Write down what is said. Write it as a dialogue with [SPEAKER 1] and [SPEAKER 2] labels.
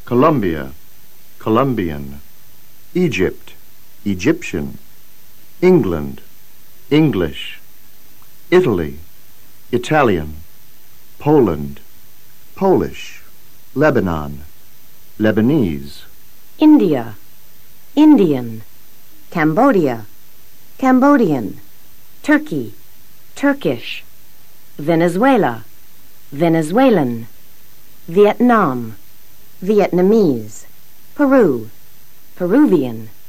[SPEAKER 1] Colombia, Colombian. Egypt, Egyptian. England, English. Italy, Italian. Poland, Polish. Lebanon, Lebanese.
[SPEAKER 2] India, Indian. Cambodia, Cambodian. Turkey, Turkish. Venezuela, Venezuelan. Vietnam, Vietnamese. Peru, Peruvian.